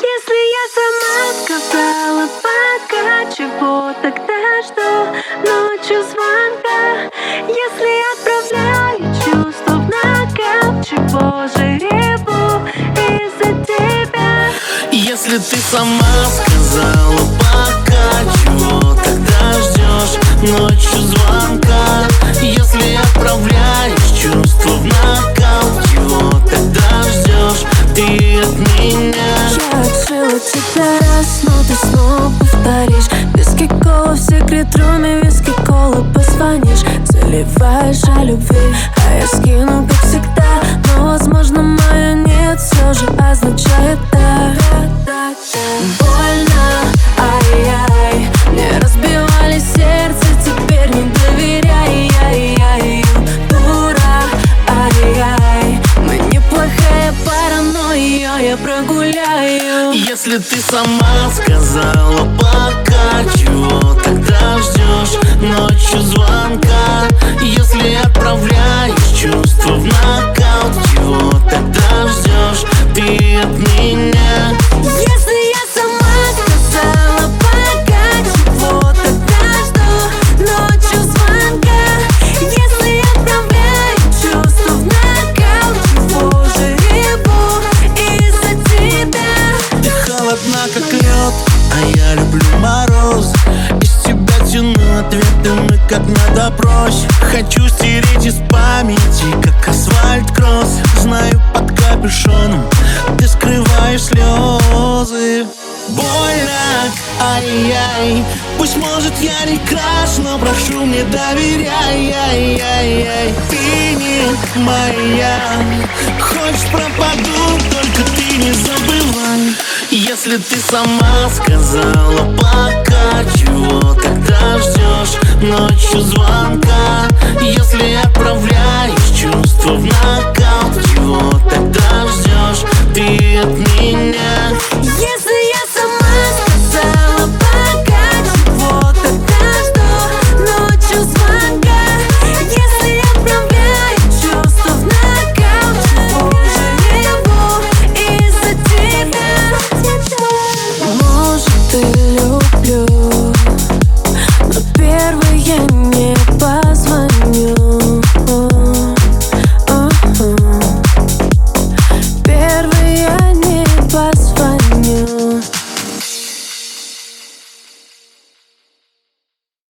Если я сама сказала пока, чего тогда жду ночью звонка? Если отправляю чувства в нокаут, чего же реву из-за тебя? Если ты сама сказала пока, чего тогда ждешь ночью звонка? Если отправляешь чувства в нокаут, чего тогда ждешь ты от меня? Я отшила тебя раз, но ты снова повторишь. Виски кола в секрет-руме, виски кола позвонишь. Заливаешь о любви, а я скину, как всегда. Но, возможно, мое нет все же означает да. Больно, ай-яй, мне разбивали сердце, теперь не доверяй, ай-яй. Дура, ай-яй, мы неплохая пара, но ее я прогуляю. Если ты сама сказала пока, чего тогда ждешь ночью звонка? Если отправляешь чувства в нокаут, чего тогда ждешь ты от меня? Если я сама сказала пока, чего тогда жду ночью звонка? Если отправляю чувства в нокаут, чего же реву из-за тебя? Ты холодна, как лед, а я люблю мороз. Из тебя тяну ответы, как на допросе. Хочу стереть из памяти, как асфальт-кросс. Знаю, под капюшоном ты скрываешь слезы. Больно, ай-яй. Пусть, может, я не краш, но прошу, мне доверяй, ай-яй-яй. Ты не моя. Хочешь, пропаду, только ты не забывай. Если ты сама сказала пока, чего тогда ждешь ночью звонка? Если отправляешь чувства в нокаут,